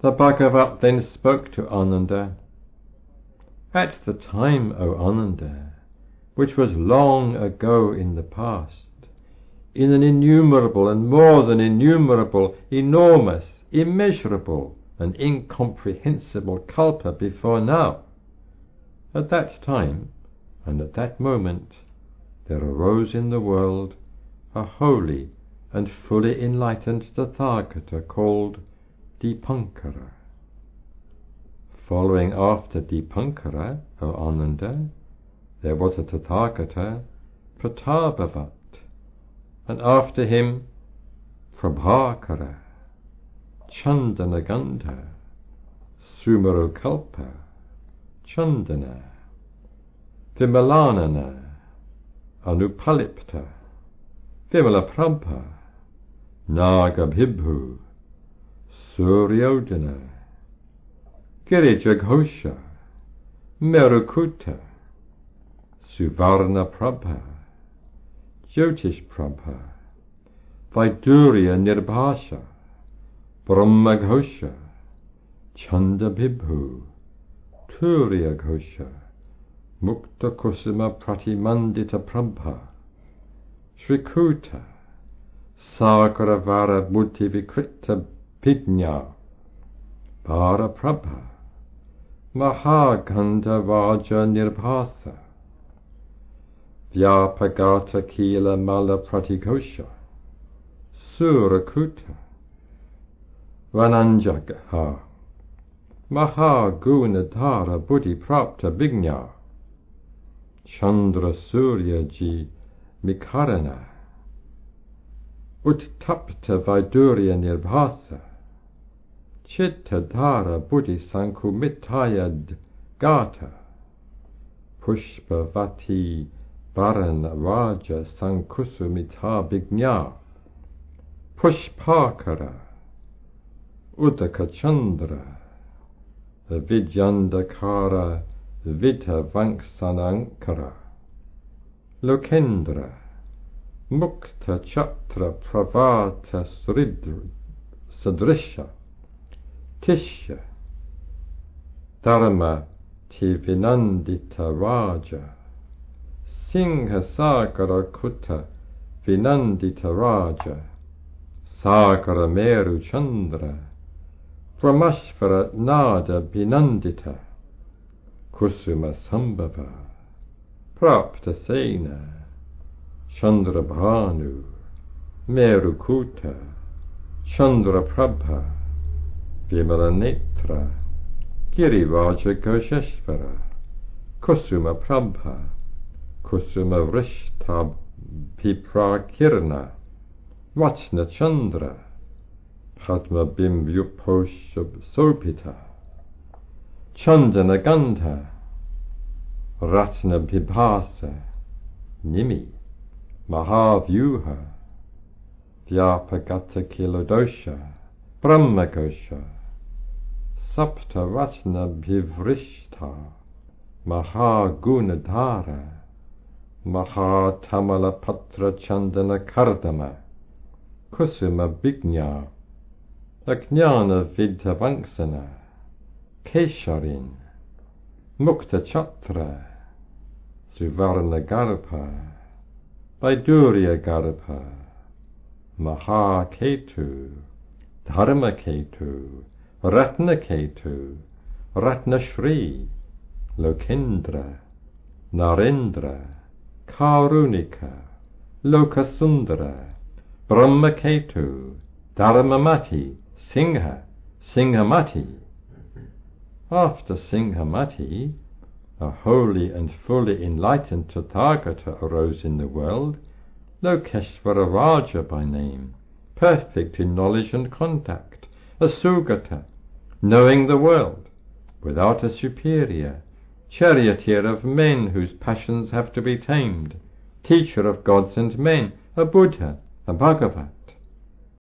The Bhagavat then spoke to Ananda. At the time, O Ananda, which was long ago in the past, in an innumerable and more than innumerable, enormous, immeasurable, and incomprehensible kalpa before now, at that time and at that moment there arose in the world a holy and fully enlightened Tathagata called Dipankara. Following after Dipankara, O Ananda, there was a Tathagata, Pratabhavat, and after him Prabhakara, Chandanagandha, Sumarokalpa, Chandana, Vimalanana, Anupalipta, Vimalaprabha, Nagabhibhu, Suryodhana, Girijaghosha, Merukuta, Suvarna Prabha, Jyotish Prabha, Vaidurya Nirbhasha, Brahmaghosha, Chandabhibhu, Turiya Ghosha, Mukta Kusuma Pratimandita Prabha, Shrikuta, Sakaravara Buddhi Vikrita Pidnya, Para Prabha, Mahagandha Vaja Nirbhasa, Vyapagata Kila Mala Pratigosha, Surakuta, Vananjagha, Mahagunadhara Buddhi Prapta Vignya, Chandra Surya Ji Mikarana, Uttapta Vaidurya Nirbhasa, Chittadhara Buddhi Sankumitayad Gata, Pushpavati Varana Raja Sankusumita Vignya, Pushpakara, Udaka Chandra, Vidyandakara Vita Vanksanankara, Lokendra, Mukta Chatra Pravata Sadrisha, Tishya, Dharma Tivinandita Raja, Singha Sakara Kuta Vinandita Raja, Sakara Meru Chandra, Brahmashvara Nada Binandita, Kusuma Sambhava, Prapta Sena, Chandra Bhanu, Merukuta, Chandra Prabha, Vimala Netra, Girivaja Gosheshvara, Kusuma Prabha, Kusuma Vrishta Pipra Kirna, Vachna Chandra, Padma Bim Vyuposhab Sopita, Chandana Gandha, Ratna Bibhasa, Nimi, Mahavyuha, Vyapagata Kilodosha, Brahmagosha, Sapta Ratna Bhivrishta, Mahagunadhara, Mahatamala Patra Chandana Kardama, Kusuma Bignya, Ajnana Vidya Vanksana, Kesharin, Mukta Chatra, Suvarna Garpa, Vaidurya Garpa, Mahaketu, Dharmaketu, Ratnaketu, Ratnashri, Lokendra, Narendra, Karunika, Lokasundara, Brahmaketu, Dharmamati, Singha, Singhamati. After Singhamati, a holy and fully enlightened Tathagata arose in the world, Lokeshvara Raja by name, perfect in knowledge and contact, a Sugata, knowing the world, without a superior, charioteer of men whose passions have to be tamed, teacher of gods and men, a Buddha, a Bhagavat,